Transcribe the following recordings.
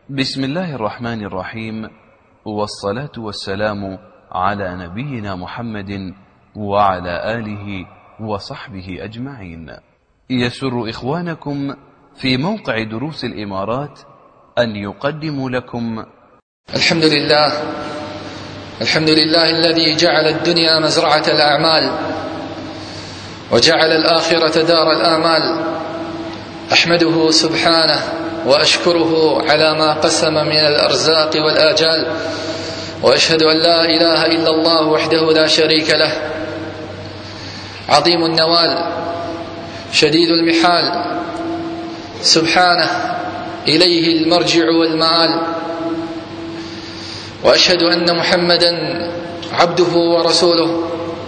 بسم الله الرحمن الرحيم، والصلاة والسلام على نبينا محمد وعلى آله وصحبه أجمعين. يسر إخوانكم في موقع دروس الإمارات أن يقدموا لكم الحمد لله الذي جعل الدنيا مزرعة الأعمال وجعل الآخرة دار الآمال. أحمده سبحانه وأشكره على ما قسم من الأرزاق والآجال، وأشهد أن لا إله إلا الله وحده لا شريك له، عظيم النوال شديد المحال، سبحانه إليه المرجع والمآل. وأشهد أن محمدا عبده ورسوله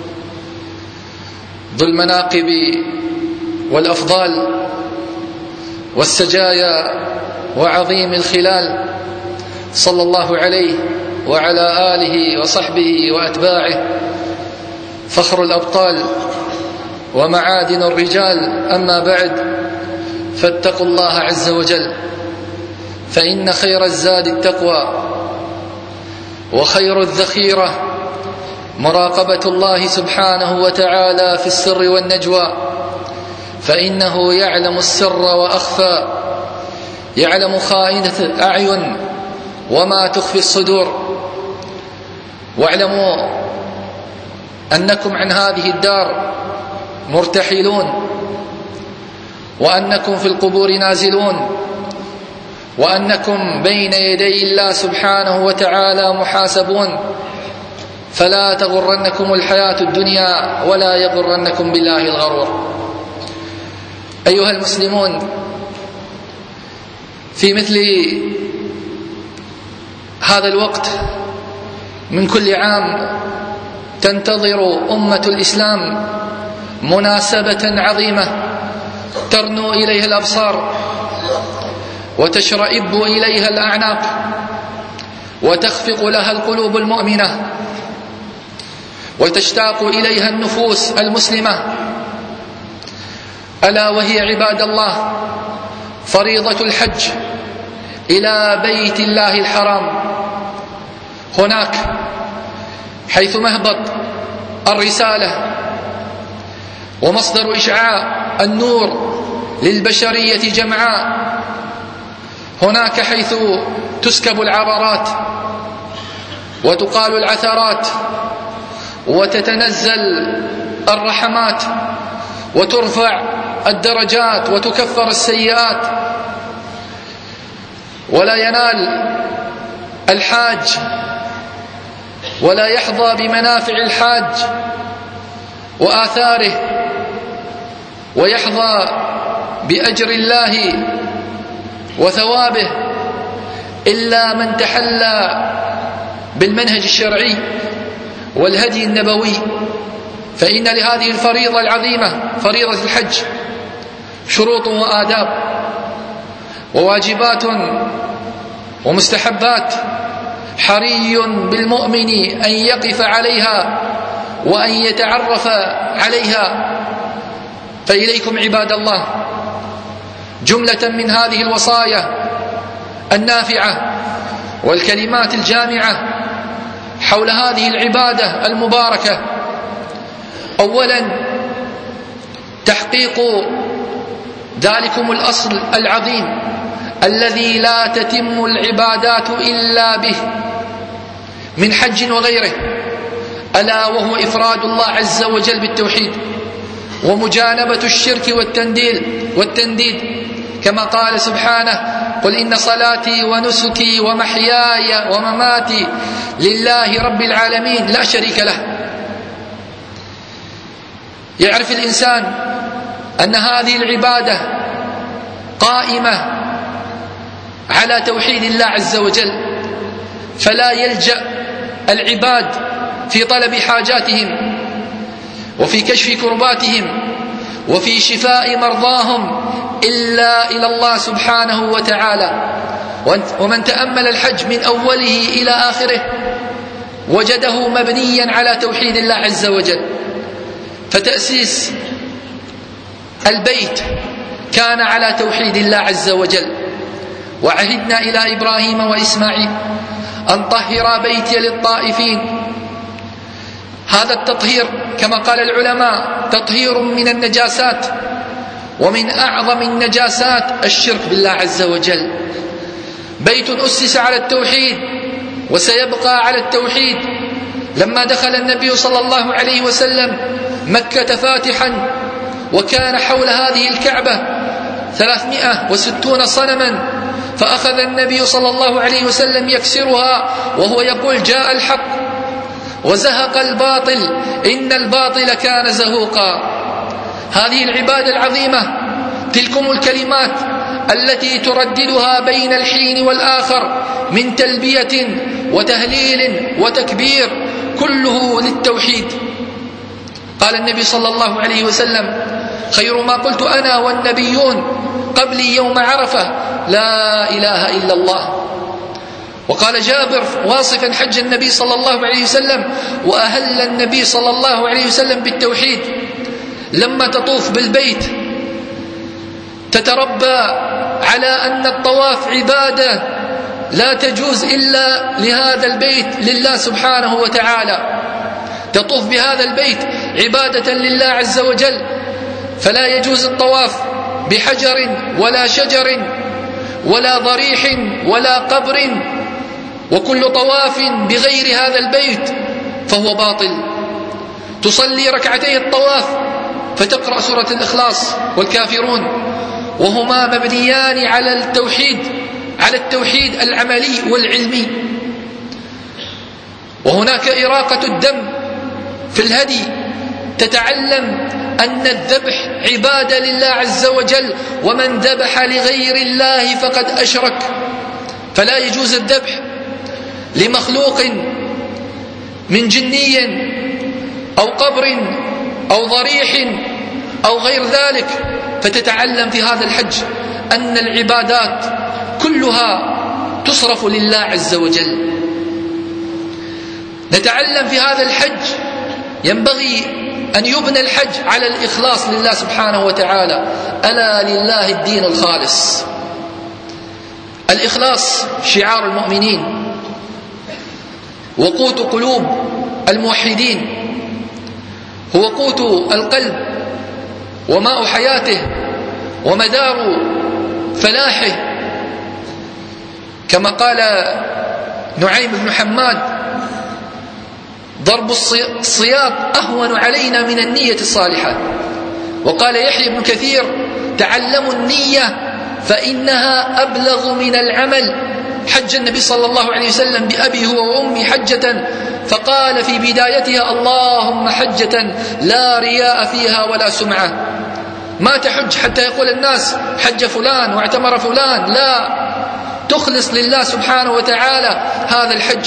ذو المناقب والأفضال والسجايا وعظيم الخلال، صلى الله عليه وعلى آله وصحبه وأتباعه، فخر الأبطال ومعادن الرجال. أما بعد، فاتقوا الله عز وجل، فإن خير الزاد التقوى، وخير الذخيرة مراقبة الله سبحانه وتعالى في السر والنجوى، فإنه يعلم السر وأخفى، يعلم خائنة الأعين وما تخفي الصدور. واعلموا أنكم عن هذه الدار مرتحلون، وأنكم في القبور نازلون، وأنكم بين يدي الله سبحانه وتعالى محاسبون. فلا تغرنكم الحياة الدنيا ولا يغرنكم بالله الغرور. أيها المسلمون، في مثل هذا الوقت من كل عام تنتظر أمة الإسلام مناسبة عظيمة ترنو إليها الأبصار وتشرئب إليها الأعناق وتخفق لها القلوب المؤمنة وتشتاق إليها النفوس المسلمة، ألا وهي عباد الله فريضة الحج إلى بيت الله الحرام. هناك حيث مهبط الرسالة ومصدر إشعاع النور للبشرية جمعاء. هناك حيث تسكب العبرات وتقال العثرات وتتنزل الرحمات وترفع الدرجات وتكفر السيئات، ولا ينال الحاج ولا يحظى بمنافع الحاج وآثاره ويحظى بأجر الله وثوابه إلا من تحلى بالمنهج الشرعي والهدي النبوي. فإن لهذه الفريضة العظيمة، فريضة الحج، شروط وآداب وواجبات ومستحبات حري بالمؤمن أن يقف عليها وأن يتعرف عليها. فإليكم عباد الله جملة من هذه الوصايا النافعة والكلمات الجامعة حول هذه العبادة المباركة. أولا، تحقيق ذلكم الأصل العظيم الذي لا تتم العبادات إلا به من حج وغيره، ألا وهو إفراد الله عز وجل بالتوحيد ومجانبة الشرك والتنديد، كما قال سبحانه: قل إن صلاتي ونسكي ومحياي ومماتي لله رب العالمين لا شريك له. يعرف الإنسان أن هذه العبادة قائمة على توحيد الله عز وجل، فلا يلجأ العباد في طلب حاجاتهم وفي كشف كرباتهم وفي شفاء مرضاهم إلا إلى الله سبحانه وتعالى. ومن تأمل الحج من أوله إلى آخره وجده مبنيا على توحيد الله عز وجل. فتأسيس البيت كان على توحيد الله عز وجل، وعهدنا إلى إبراهيم وإسماعيل أن طهرا بيتي للطائفين. هذا التطهير كما قال العلماء تطهير من النجاسات، ومن أعظم النجاسات الشرك بالله عز وجل. بيت أسس على التوحيد وسيبقى على التوحيد. لما دخل النبي صلى الله عليه وسلم مكة فاتحا، وكان حول هذه الكعبة 360 صنما، فأخذ النبي صلى الله عليه وسلم يكسرها وهو يقول جاء الحق وزهق الباطل إن الباطل كان زهوقا. هذه العبادة العظيمة، تلكم الكلمات التي ترددها بين الحين والآخر من تلبية وتهليل وتكبير، كله للتوحيد. قال النبي صلى الله عليه وسلم خير ما قلت أنا والنبيون قبلي يوم عرفة لا إله إلا الله. وقال جابر واصفا حج النبي صلى الله عليه وسلم وأهل النبي صلى الله عليه وسلم بالتوحيد: لما تطوف بالبيت تتربى على أن الطواف عبادة لا تجوز إلا لهذا البيت لله سبحانه وتعالى. تطوف بهذا البيت عبادة لله عز وجل، فلا يجوز الطواف بحجر ولا شجر ولا ضريح ولا قبر، وكل طواف بغير هذا البيت فهو باطل. تصلي ركعتي الطواف فتقرأ سورة الإخلاص والكافرون، وهما مبنيان على التوحيد العملي والعلمي. وهناك إراقة الدم في الهدي، تتعلم أن الذبح عبادة لله عز وجل، ومن ذبح لغير الله فقد أشرك. فلا يجوز الذبح لمخلوق من جني أو قبر أو ضريح أو غير ذلك. فتتعلم في هذا الحج أن العبادات كلها تصرف لله عز وجل. نتعلم في هذا الحج ينبغي أن يبنى الحج على الإخلاص لله سبحانه وتعالى. ألا لله الدين الخالص. الإخلاص شعار المؤمنين، وقوت قلوب الموحدين، هو قوت القلب وماء حياته ومدار فلاحه. كما قال نعيم بن حماد: ضرب الصياط أهون علينا من النية الصالحة. وقال يحيى بن كثير: تعلموا النية فإنها أبلغ من العمل. حج النبي صلى الله عليه وسلم بأبي هو وأمي حجة، فقال في بدايتها: اللهم حجة لا رياء فيها ولا سمعة. ما تحج حتى يقول الناس حج فلان واعتمر فلان، لا، تخلص لله سبحانه وتعالى هذا الحج.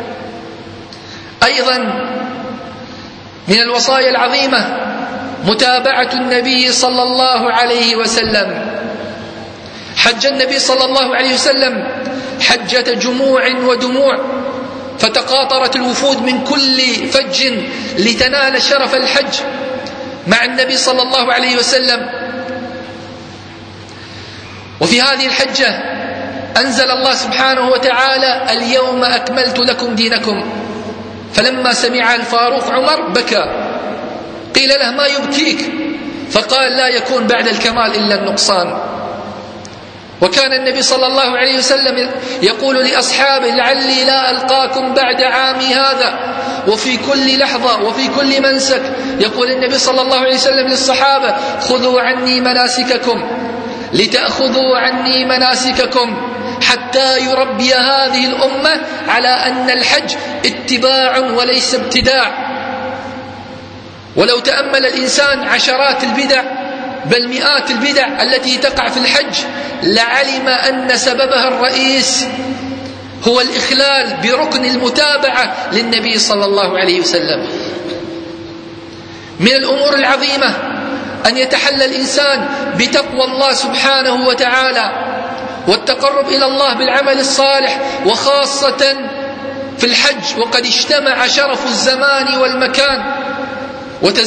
أيضا من الوصايا العظيمة متابعة النبي صلى الله عليه وسلم. حج النبي صلى الله عليه وسلم حجة جموع ودموع، فتقاطرت الوفود من كل فج لتنال شرف الحج مع النبي صلى الله عليه وسلم. وفي هذه الحجة أنزل الله سبحانه وتعالى: اليوم أكملت لكم دينكم. فلما سمع الفاروق عمر بكى، قيل له: ما يبكيك؟ فقال: لا يكون بعد الكمال إلا النقصان. وكان النبي صلى الله عليه وسلم يقول لأصحابه: لعلي لا ألقاكم بعد عامي هذا. وفي كل لحظة وفي كل منسك يقول النبي صلى الله عليه وسلم للصحابة: خذوا عني مناسككم لتأخذوا عني مناسككم، حتى يربي هذه الأمة على أن الحج اتباع وليس ابتداع. ولو تأمل الإنسان عشرات البدع بل مئات البدع التي تقع في الحج لعلم أن سببها الرئيس هو الإخلال بركن المتابعة للنبي صلى الله عليه وسلم. من الأمور العظيمة أن يتحلى الإنسان بتقوى الله سبحانه وتعالى والتقرب إلى الله بالعمل الصالح، وخاصة في الحج وقد اجتمع شرف الزمان والمكان.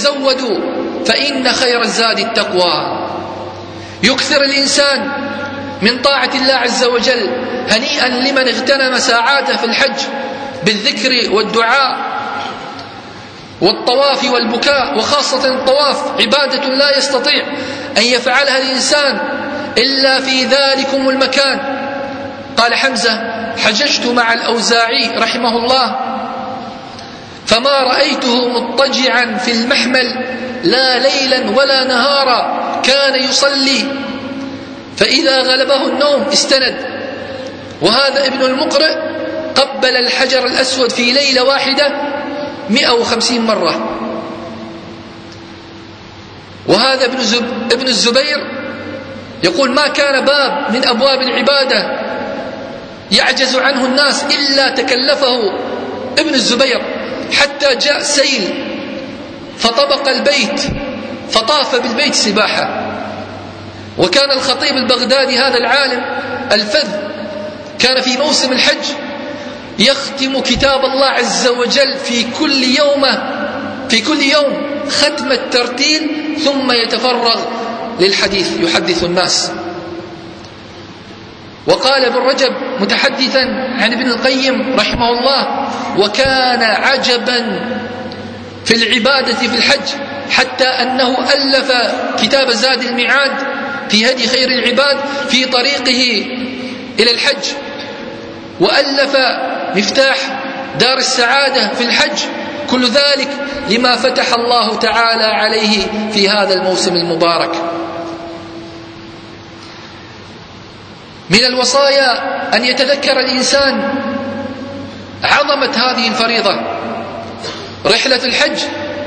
وتزودوا فإن خير الزاد التقوى. يكثر الإنسان من طاعة الله عز وجل. هنيئا لمن اغتنم ساعاته في الحج بالذكر والدعاء والطواف والبكاء، وخاصة الطواف عبادة لا يستطيع أن يفعلها الإنسان إلا في ذلكم المكان. قال حمزة: حججت مع الأوزاعي رحمه الله فما رأيته مضطجعا في المحمل لا ليلا ولا نهارا، كان يصلي فإذا غلبه النوم استند. وهذا ابن المقرئ قبل الحجر الأسود في ليلة واحدة 150 مرة. وهذا ابن الزبير يقول: ما كان باب من أبواب العبادة يعجز عنه الناس إلا تكلفه ابن الزبير، حتى جاء سيل فطبق البيت فطاف بالبيت سباحة. وكان الخطيب البغدادي هذا العالم الفذ كان في موسم الحج يختم كتاب الله عز وجل في كل يوم ختم الترتيل، ثم يتفرغ للحديث يحدث الناس. وقال ابن رجب متحدثا عن ابن القيم رحمه الله: وكان عجبا في العبادة في الحج، حتى أنه ألف كتاب زاد المعاد في هدي خير العباد في طريقه إلى الحج، وألف مفتاح دار السعادة في الحج، كل ذلك لما فتح الله تعالى عليه في هذا الموسم المبارك. من الوصايا أن يتذكر الإنسان عظمة هذه الفريضة. رحلة الحج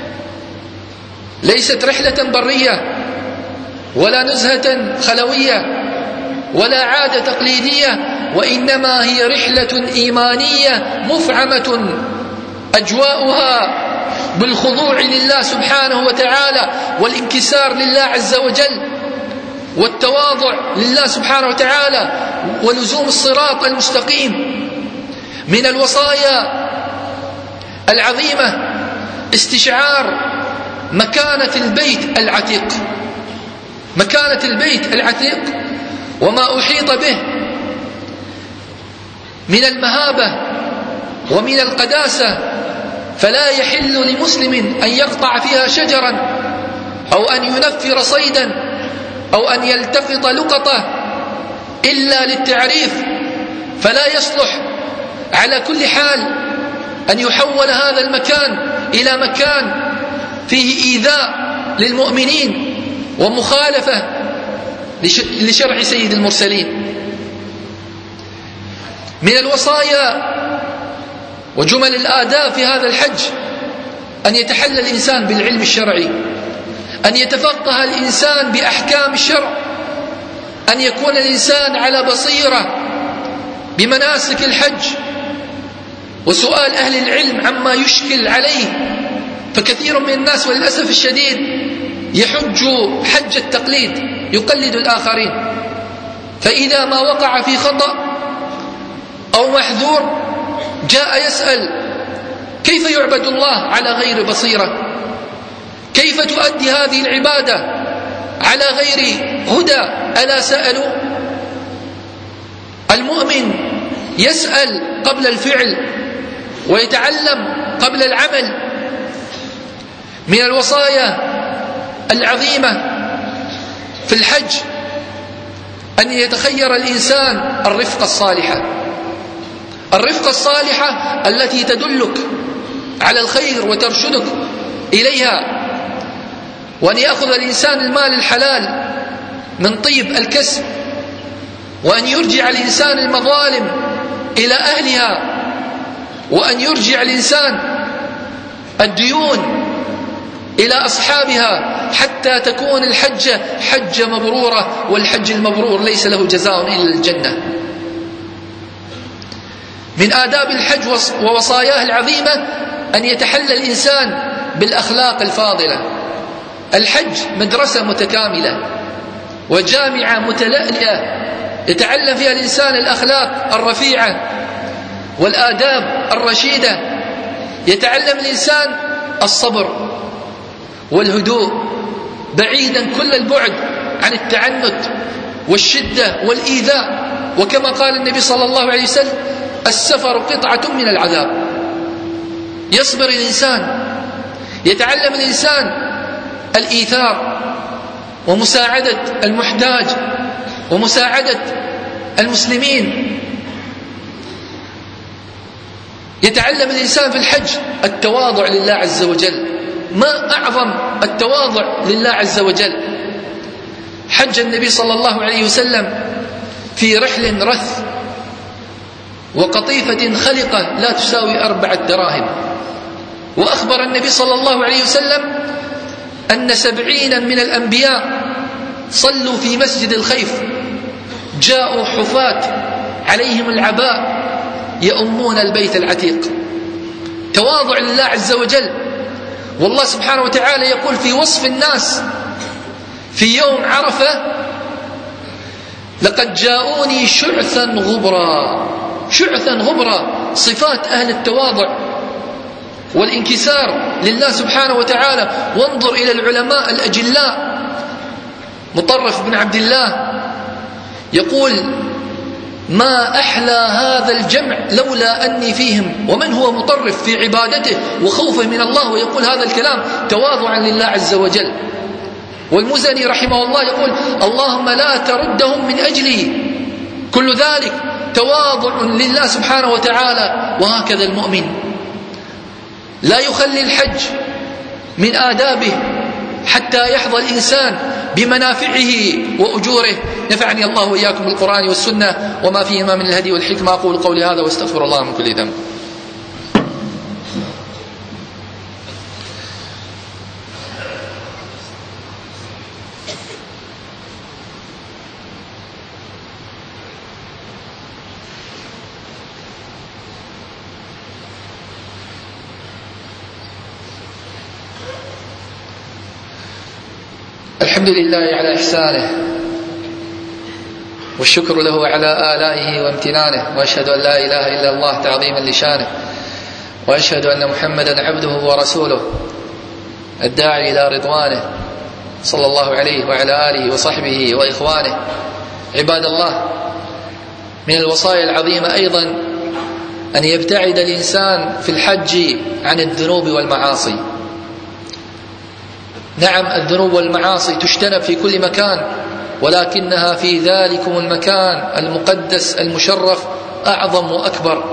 ليست رحلة برية ولا نزهة خلوية ولا عادة تقليدية، وإنما هي رحلة إيمانية مفعمة أجواؤها بالخضوع لله سبحانه وتعالى والانكسار لله عز وجل والتواضع لله سبحانه وتعالى ولزوم الصراط المستقيم. من الوصايا العظيمة استشعار مكانة البيت العتيق، مكانة البيت العتيق وما أحيط به من المهابة ومن القداسة، فلا يحل لمسلم أن يقطع فيها شجرا أو أن ينفر صيدا أو أن يلتقط لقطة إلا للتعريف، فلا يصلح على كل حال أن يحول هذا المكان إلى مكان فيه إيذاء للمؤمنين ومخالفة لشرع سيد المرسلين. من الوصايا وجمل الآداب في هذا الحج أن يتحلى الإنسان بالعلم الشرعي، أن يتفقه الإنسان بأحكام الشرع، أن يكون الإنسان على بصيرة بمناسك الحج وسؤال أهل العلم عما يشكل عليه. فكثير من الناس وللأسف الشديد يحج حج التقليد، يقلد الآخرين، فإذا ما وقع في خطأ أو محذور جاء يسأل: كيف يعبد الله على غير بصيرة؟ كيف تؤدي هذه العبادة على غير هدى؟ ألا سألوا؟ المؤمن يسأل قبل الفعل ويتعلم قبل العمل. من الوصايا العظيمة في الحج أن يتخير الإنسان الرفقة الصالحة، الرفقة الصالحة التي تدلك على الخير وترشدك إليها، وأن يأخذ الإنسان المال الحلال من طيب الكسب، وأن يرجع الإنسان المظالم إلى أهلها، وأن يرجع الإنسان الديون إلى أصحابها، حتى تكون الحجة حجة مبرورة، والحج المبرور ليس له جزاء إلا الجنة. من آداب الحج ووصاياه العظيمة أن يتحلى الإنسان بالأخلاق الفاضلة. الحج مدرسة متكاملة وجامعة متلألئة يتعلم فيها الإنسان الأخلاق الرفيعة والآداب الرشيدة، يتعلم الإنسان الصبر والهدوء بعيدا كل البعد عن التعنت والشدة والإيذاء. وكما قال النبي صلى الله عليه وسلم: السفر قطعة من العذاب. يصبر الإنسان، يتعلم الإنسان الإيثار ومساعدة المحتاج ومساعدة المسلمين. يتعلم الإنسان في الحج التواضع لله عز وجل. ما أعظم التواضع لله عز وجل. حج النبي صلى الله عليه وسلم في رحل رث وقطيفة خلقة لا تساوي 4 دراهم. وأخبر النبي صلى الله عليه وسلم أن 70 من الأنبياء صلوا في مسجد الخيف، جاءوا حفاة عليهم العباء يؤمون البيت العتيق. تواضع لله عز وجل. والله سبحانه وتعالى يقول في وصف الناس في يوم عرفة: لقد جاءوني شعثا غبرا. شعثا غبرا، صفات أهل التواضع والانكسار لله سبحانه وتعالى. وانظر إلى العلماء الأجلاء. مطرف بن عبد الله يقول: ما أحلى هذا الجمع لولا أني فيهم. ومن هو مطرف في عبادته وخوفه من الله ويقول هذا الكلام تواضعا لله عز وجل. والمزني رحمه الله يقول: اللهم لا تردهم من أجلي. كل ذلك تواضع لله سبحانه وتعالى. وهكذا المؤمن لا يخلي الحج من آدابه حتى يحظى الإنسان بمنافعه وأجوره. نفعني الله وإياكم بالقرآن والسنة وما فيهما من الهدي والحكمة. أقول قولي هذا واستغفر الله من كل ذنب. الحمد لله على إحسانه والشكر له على آلائه وامتنانه، وأشهد أن لا إله إلا الله تعظيما لشانه، وأشهد أن محمدا عبده ورسوله الداعي إلى رضوانه صلى الله عليه وعلى آله وصحبه وإخوانه. عباد الله، من الوصايا العظيمة أيضا أن يبتعد الإنسان في الحج عن الذنوب والمعاصي. نعم، الذنوب والمعاصي تجتنب في كل مكان، ولكنها في ذلكم المكان المقدس المشرف أعظم وأكبر.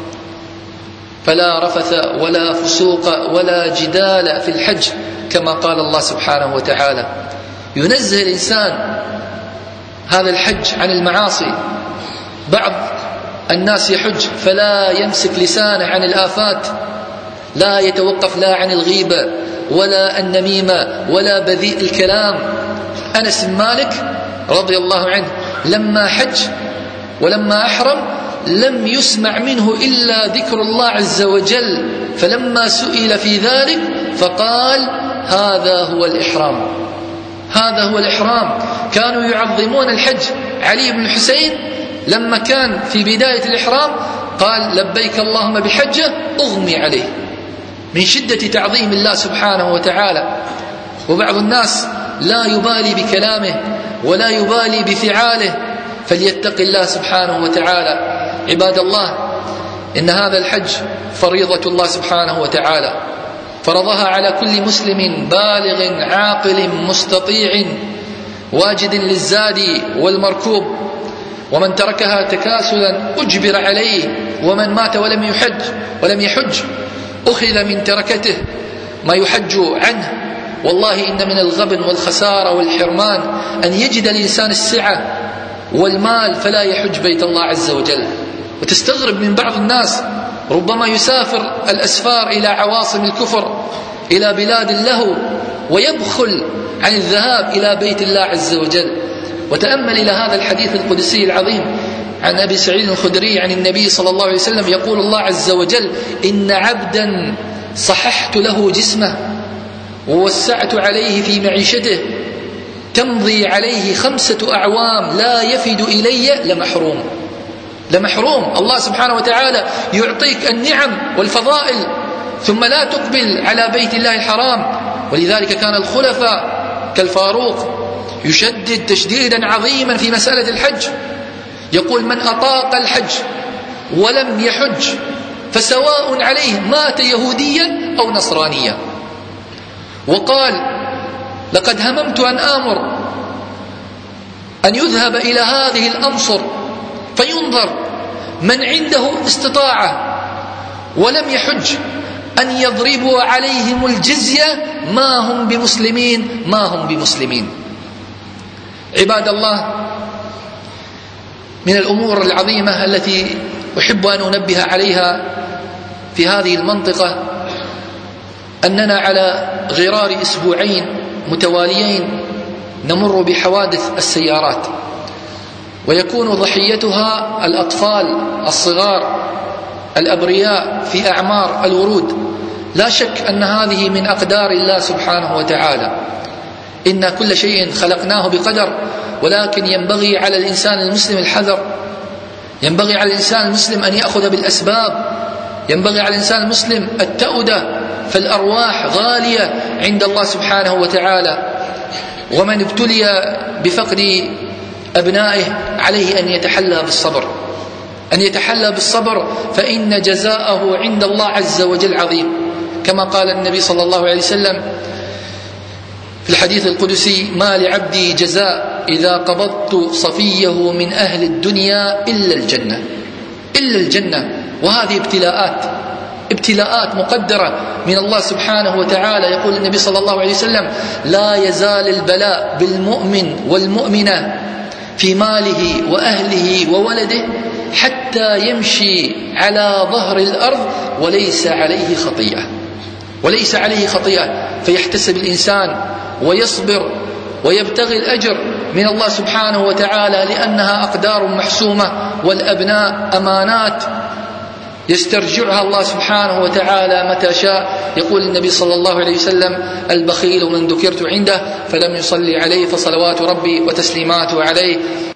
فلا رفث ولا فسوق ولا جدال في الحج، كما قال الله سبحانه وتعالى. ينزه الإنسان هذا الحج عن المعاصي. بعض الناس يحج فلا يمسك لسانه عن الآفات، لا يتوقف لا عن الغيبة ولا النميمة ولا بذيء الكلام. أنس بن مالك رضي الله عنه لما حج ولما أحرم لم يسمع منه إلا ذكر الله عز وجل، فلما سئل في ذلك فقال: هذا هو الإحرام، هذا هو الإحرام. كانوا يعظمون الحج. علي بن الحسين لما كان في بداية الإحرام قال: لبيك اللهم بحجة، أغمي عليه من شدة تعظيم الله سبحانه وتعالى. وبعض الناس لا يبالي بكلامه ولا يبالي بفعاله، فليتق الله سبحانه وتعالى. عباد الله، إن هذا الحج فريضة الله سبحانه وتعالى، فرضها على كل مسلم بالغ عاقل مستطيع واجد للزاد والمركوب. ومن تركها تكاسلا أجبر عليه، ومن مات ولم يحج أخذ من تركته ما يحج عنه. والله إن من الغبن والخسارة والحرمان أن يجد الإنسان السعة والمال فلا يحج بيت الله عز وجل. وتستغرب من بعض الناس ربما يسافر الأسفار إلى عواصم الكفر، إلى بلاد اللهو، ويبخل عن الذهاب إلى بيت الله عز وجل. وتأمل إلى هذا الحديث القدسي العظيم عن أبي سعيد الخدري عن النبي صلى الله عليه وسلم يقول الله عز وجل: إن عبدا صححت له جسمه ووسعت عليه في معيشته تمضي عليه 5 أعوام لا يفد إلي لمحروم. الله سبحانه وتعالى يعطيك النعم والفضائل ثم لا تقبل على بيت الله الحرام. ولذلك كان الخلفاء كالفاروق يشدد تشديدا عظيما في مسألة الحج، يقول من أطاق الحج ولم يحج فسواء عليه مات يهوديا أو نصرانيا. وقال لقد هممت أن آمر أن يذهب إلى هذه الأمصر فينظر من عنده استطاعة ولم يحج أن يضربوا عليهم الجزية ما هم بمسلمين. عباد الله، من الأمور العظيمة التي أحب أن أنبه عليها في هذه المنطقة أننا على غرار أسبوعين متواليين نمر بحوادث السيارات، ويكون ضحيتها الأطفال الصغار الأبرياء في أعمار الورود. لا شك أن هذه من أقدار الله سبحانه وتعالى، إن كل شيء خلقناه بقدر، ولكن ينبغي على الإنسان المسلم الحذر، ينبغي على الإنسان المسلم أن يأخذ بالأسباب، ينبغي على الإنسان المسلم التأودة، فالأرواح غالية عند الله سبحانه وتعالى. ومن ابتلي بفقد أبنائه عليه أن يتحلى بالصبر، فإن جزاءه عند الله عز وجل عظيم، كما قال النبي صلى الله عليه وسلم في الحديث القدسي: ما لعبدي جزاء إذا قبضت صفيه من أهل الدنيا إلا الجنة. وهذه ابتلاءات مقدرة من الله سبحانه وتعالى. يقول النبي صلى الله عليه وسلم: لا يزال البلاء بالمؤمن والمؤمنة في ماله وأهله وولده حتى يمشي على ظهر الأرض وليس عليه خطيئة، فيحتسب الإنسان ويصبر ويبتغي الأجر من الله سبحانه وتعالى، لأنها أقدار محسومة، والأبناء أمانات يسترجعها الله سبحانه وتعالى متى شاء. يقول النبي صلى الله عليه وسلم: البخيل من ذكرت عنده فلم يصلي عليه فصلوات ربي وتسليماته عليه.